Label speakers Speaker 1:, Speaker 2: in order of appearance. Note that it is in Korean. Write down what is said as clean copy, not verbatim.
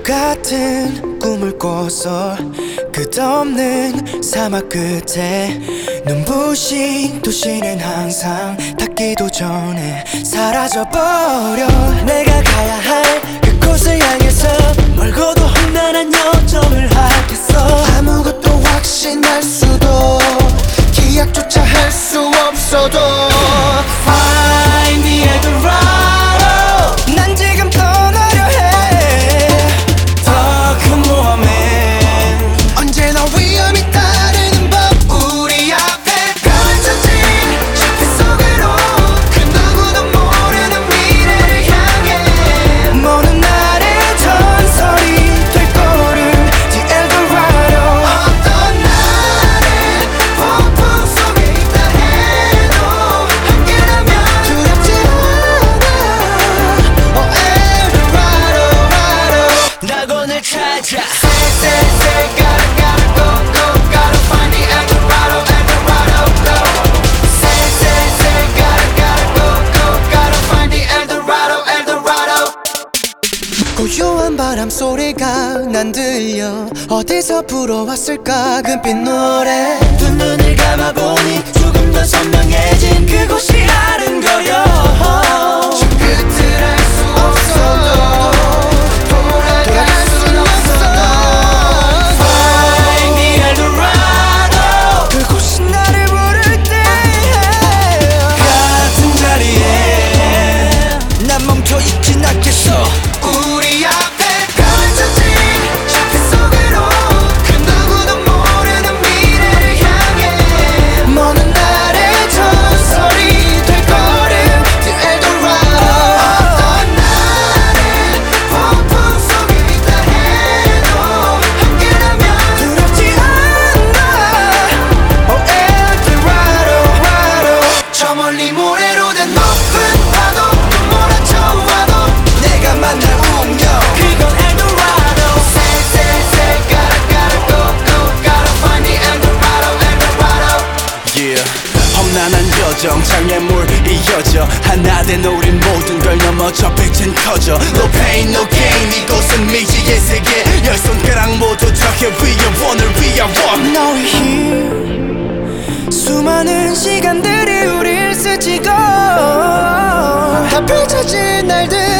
Speaker 1: 같은 꿈을 꿔서 끝없는 사막 끝에 눈부신 도시는 항상 닿기도 전에 사라져버려. 내가 가야 할 그곳을 향해서 멀고도 험난한 여정을 하겠어.
Speaker 2: 아무것도 확신할 수도 기약조차 할 수 없어도
Speaker 1: Find the Eldorado. 난 지금 떠나려 해. 더 큰 모험에
Speaker 2: 언제나 위험이 따르는 법.
Speaker 1: 우리 앞에 펼쳐진 샤프 속으로 그 누구도 모르는 미래를 향해 먼 날의 전설이 될 거를 The Eldorado.
Speaker 2: 어떤 날에 폭풍 속에 있다 해도 함께라면 두렵지 않아. Oh Eldorado.
Speaker 1: 날 오늘 찾아.
Speaker 2: Say gotta gotta find the Eldorado, Eldorado, go. Say gotta find the Eldorado, Eldorado.
Speaker 1: 고요한 바람 소리가 난 들려. 어디서 불어왔을까 금빛 노래. 두 눈을 감아보니 조금 더 선명해진 그곳이 아른거려.
Speaker 2: 저 끝을 알 수 없어도 돌아갈 순 없어도
Speaker 1: Find the Eldorado. 그곳이 나를 부를 때 같은 자리에 난 멈춰있진 않겠어.
Speaker 2: 우리 앞에 펼쳐진 샤프 속으로 그 누구도 모르는 미래를 향해
Speaker 1: 먼 날의 전설이 될 거를
Speaker 2: The Eldorado. 어떤 날에 폭풍 속에 있다 해도 함께라면
Speaker 1: 두렵지 않아. Oh Eldorado.
Speaker 2: 저 멀리 모래로 된 높은 파도 또 몰아쳐와도
Speaker 1: 내가 만날 운명 그건 Eldorado.
Speaker 2: Say gotta gotta find the Eldorado, Eldorado.
Speaker 3: Yeah. 험난한 여정 장애물 이어져 하나 된 우린 모든 걸 넘어 저 빛은 커져. No pain no gain 이곳은 미지의 세계. 열 손가락 모두 적게 위에 원을 위한 원.
Speaker 1: 너의 힘 수많은 시간들이 우릴 스치고
Speaker 2: 다 펼쳐진 날들